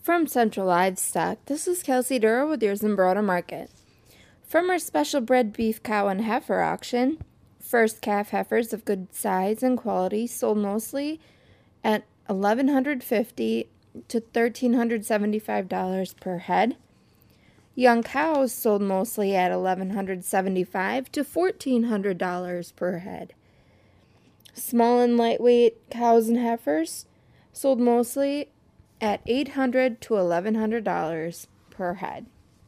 From Central Livestock, this is Kelsey Dura with your Zumbrota Market. From our special bred beef cow and heifer auction, first calf heifers of good size and quality sold mostly at $1,150 to $1,375 per head. Young cows sold mostly at $1,175 to $1,400 per head. Small and lightweight cows and heifers sold mostly at $800 to $1,100 per head.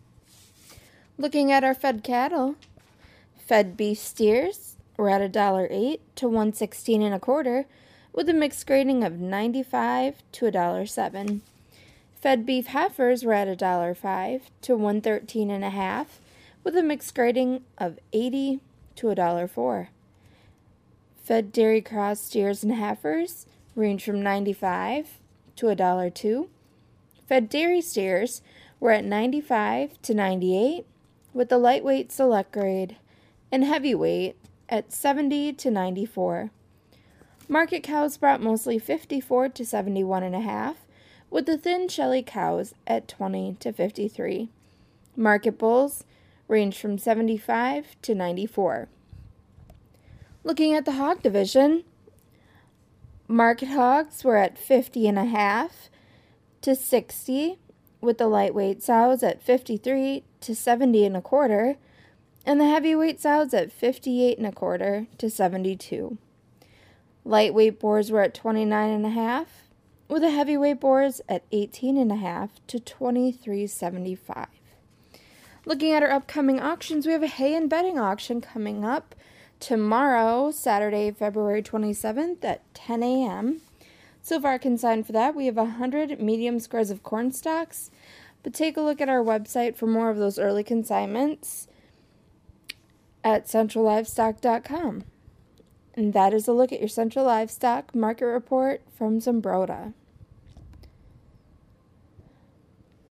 Looking at our fed cattle, fed beef steers were at $1.08 to $1.16 1/4, with a mixed grading of $95 to $1.07. Fed beef heifers were at $1.05 to $1.13 1/2, with a mixed grading of $80 to $1.04. Fed dairy cross steers and heifers range from $95 to $1.02. Fed dairy steers were at $95 to $98, with the lightweight select grade and heavyweight at $70 to $94. Market cows brought mostly $54 to $71 1/2, with the thin shelly cows at $20 to $53. Market bulls range from $75 to $94. Looking at the hog division, market hogs were at $50 1/2 to $60, with the lightweight sows at $53 to $70 1/4, and the heavyweight sows at $58 1/4 to $72. Lightweight boars were at $29 1/2, with the heavyweight boars at $18 1/2 to $23.75. Looking at our upcoming auctions, we have a hay and bedding auction coming up tomorrow, Saturday, February 27th at 10 a.m. So far consigned for that, we have 100 medium squares of corn stalks, but take a look at our website for more of those early consignments at centrallivestock.com. And that is a look at your Central Livestock Market Report from Zumbrota.